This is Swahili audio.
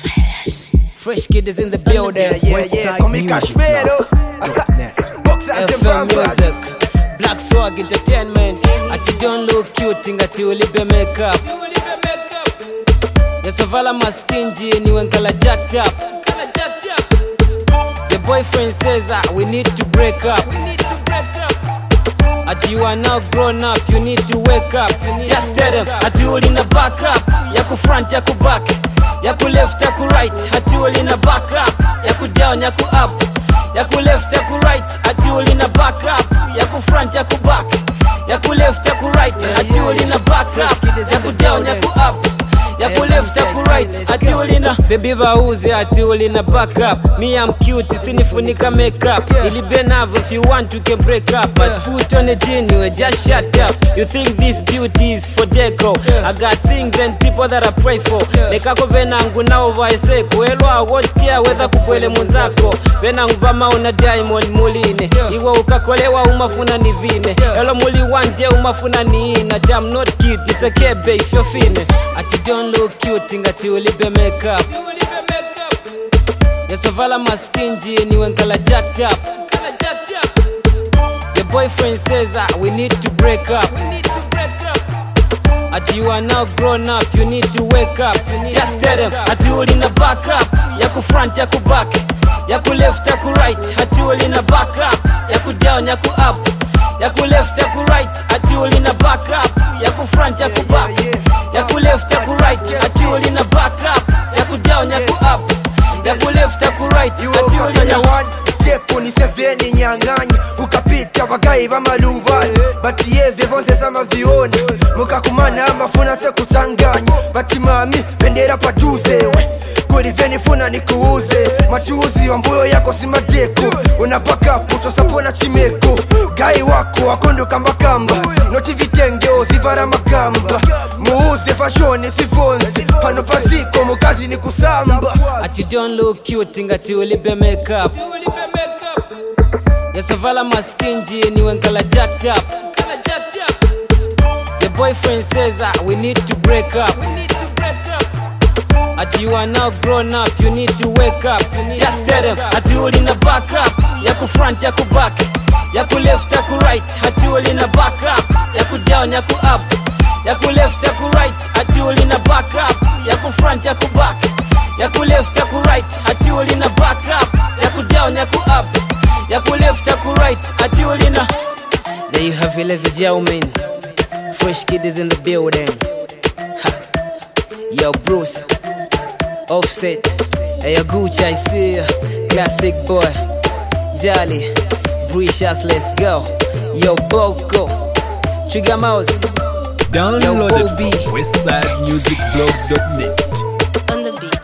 Fresh Kid is in the building. FM Music, Black Swag Entertainment. Ati don't look cute, ngati ulibe makeup. Yasovala maskinji ni wenkala jacked up. Your boyfriend says we need to break up. Ati you are now grown up, you need to wake up. Just tell them, ati uli na back up. Yaku front, yaku back, yaku left, yaku right. Ati uli na back up, yaku down, yaku up, yaku left, yaku right. Ati uli na back up, yaku front, yaku back, yaku left, yaku right. Ati uli na back up, yaku down, yaku up, yaku left, yaku right. Ati uli na baby bauze, ati uli na back up. Me I'm cute, sinifunika makeup. Ili benave, if you want you can break up. But put on a genuine, just shut up. You think this beauty is for deco? I got things and people that I pray for. Nekako benangu nao vaiseko. Elo I won't care whether kukwele muzako. Benangu bama una diamond muline. Iwa ukakolewa umafuna ni vine. Elo muli one day umafuna ni ina. I'm not cute, it's a kebe if you're fine. Ati don't look cute, ngati ulibe makeup. Yasovala maskinji ni wenkala jacked up. Your boyfriend says we need to break up. Ati you are now grown up, you need to wake up. Just tell them, ati uli na back up. Yaku front, yaku back, yaku left, yaku right. Ati uli na back up, yaku down, yaku up, yaku left, yaku right. Ati uli na back up, yaku front, yaku back, yaku left, yaku right. Ati uli na back up, yaku down, yaku up, yaku left, yaku right. Ati uli na one step ni seveni nyang'anyi. Ukapita wagayi bamalubani. Bati yeve vonse sama vioni. Mukakumana amafuna se kuchanganya. Bati mami pendera pajuze we. Kuri veni funa ni kuuze. Machuuzi wa mbuyo yako si mateko. Unapaka puto sapona chimeko. Gai wako wakondo kamba kamba. Noti vitenge ozivara makamba. Muuze fashoni sifonsi. Pano paziko mukazi ni kusamba. Ati don't look cute, ngati ulibe makeup. Yasovala maskinji ni wenkala jacked up. Your boyfriend says we need to break up. Ati you are now grown up, you need to wake up. Just tell them, ati uli na back up. Yaku front, yaku back, yaku left, yaku right. Ati uli na back up, yaku down, yaku up, yaku left, yaku right. Ati uli na back up, yaku front, yaku back, yaku left, yaku right. Ati uli na back up, yaku down, yaku up, yaku left, yaku right. Ati uli na. There you have it, ladies and gentlemen. Fresh Kid is in the building. Ha. Yo, Bruce, Offset, hey, Gucci, I see ya. Classic boy, Jolly, Bricious, let's go. Yo, Boko, Trigger Mouse, Download it from westsidemusicblog.net. On the beat.